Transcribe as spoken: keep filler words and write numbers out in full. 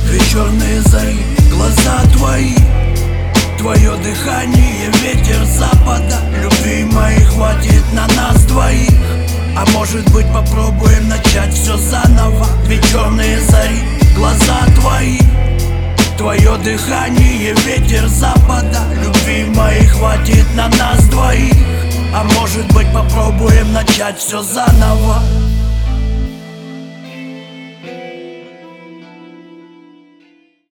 Две черные зари, глаза твои, твое дыхание, ветер запада. Любви моей хватит на нас двоих. А может быть, попробуем начать все заново. Две черные зари, глаза твои, твое дыхание, ветер запада. Любви моей хватит на нас двоих. А может быть, попробуем начать все заново.